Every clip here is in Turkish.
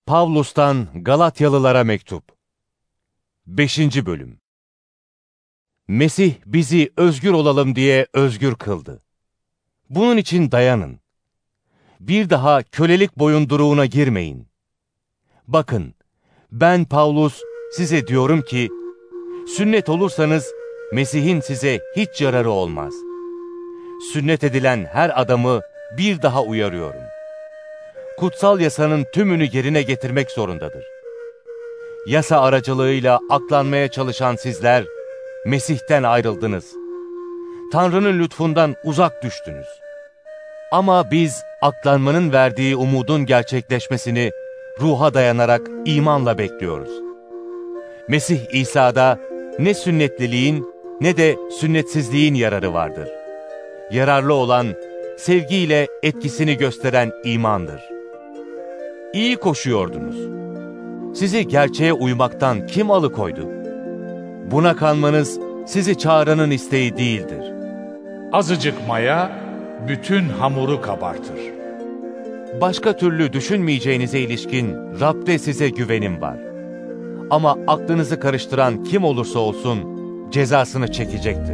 Pavlus'tan Galatyalılara mektup. 5. bölüm. Mesih bizi özgür olalım diye özgür kıldı. Bunun için dayanın. Bir daha kölelik boyunduruğuna girmeyin. Bakın, ben Pavlus size diyorum ki, sünnet olursanız Mesih'in size hiç yararı olmaz. Sünnet edilen her adamı bir daha uyarıyorum. Kutsal yasanın tümünü yerine getirmek zorundadır. Yasa aracılığıyla aklanmaya çalışan sizler, Mesih'ten ayrıldınız. Tanrı'nın lütfundan uzak düştünüz. Ama biz aklanmanın verdiği umudun gerçekleşmesini ruha dayanarak imanla bekliyoruz. Mesih İsa'da ne sünnetliliğin ne de sünnetsizliğin yararı vardır. Yararlı olan, sevgiyle etkisini gösteren imandır. İyi koşuyordunuz. Sizi gerçeğe uymaktan kim alıkoydu? Buna kanmanız sizi çağıranın isteği değildir. Azıcık maya bütün hamuru kabartır. Başka türlü düşünmeyeceğinize ilişkin Rab'de size güvenim var. Ama aklınızı karıştıran kim olursa olsun cezasını çekecektir.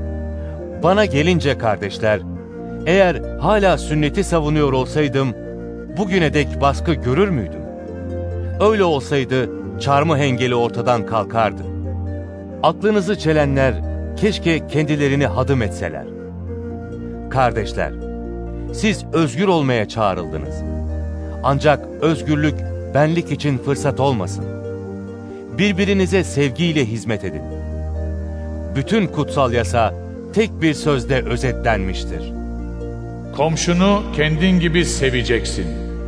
Bana gelince kardeşler, eğer hala sünneti savunuyor olsaydım, bugüne dek baskı görür müydüm? Öyle olsaydı çarmıh engeli ortadan kalkardı. Aklınızı çelenler keşke kendilerini hadım etseler. Kardeşler, siz özgür olmaya çağrıldınız. Ancak özgürlük benlik için fırsat olmasın. Birbirinize sevgiyle hizmet edin. Bütün kutsal yasa tek bir sözde özetlenmiştir. Komşunu kendin gibi seveceksin.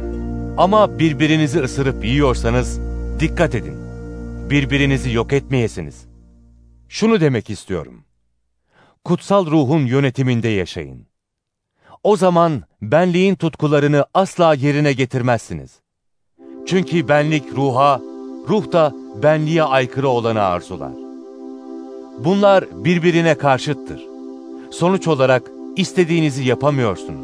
Ama birbirinizi ısırıp yiyorsanız dikkat edin. Birbirinizi yok etmeyesiniz. Şunu demek istiyorum. Kutsal ruhun yönetiminde yaşayın. O zaman benliğin tutkularını asla yerine getirmezsiniz. Çünkü benlik ruha, ruh da benliğe aykırı olanı arzular. Bunlar birbirine karşıttır. Sonuç olarak istediğinizi yapamıyorsunuz.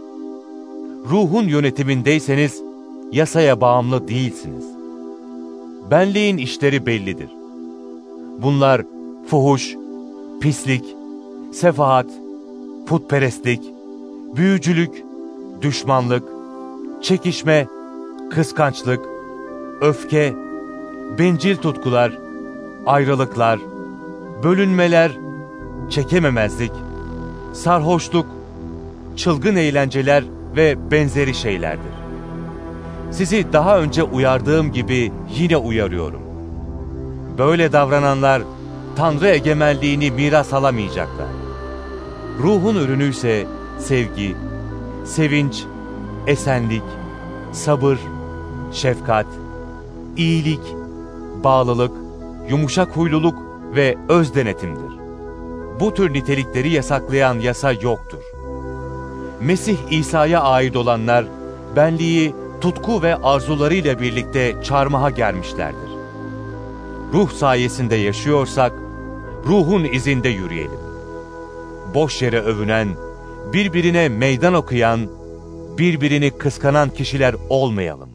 Ruhun yönetimindeyseniz yasaya bağımlı değilsiniz. Benliğin işleri bellidir. Bunlar fuhuş, pislik, sefahat, putperestlik, büyücülük, düşmanlık, çekişme, kıskançlık, öfke, bencil tutkular, ayrılıklar, bölünmeler, çekememezlik, sarhoşluk, çılgın eğlenceler ve benzeri şeylerdir. Sizi daha önce uyardığım gibi yine uyarıyorum. Böyle davrananlar Tanrı egemenliğini miras alamayacaklar. Ruhun ürünü ise sevgi, sevinç, esenlik, sabır, şefkat, iyilik, bağlılık, yumuşak huyluluk ve öz denetimdir. Bu tür nitelikleri yasaklayan yasa yoktur. Mesih İsa'ya ait olanlar, benliği tutku ve arzularıyla birlikte çarmıha germişlerdir. Ruh sayesinde yaşıyorsak, ruhun izinde yürüyelim. Boş yere övünen, birbirine meydan okuyan, birbirini kıskanan kişiler olmayalım.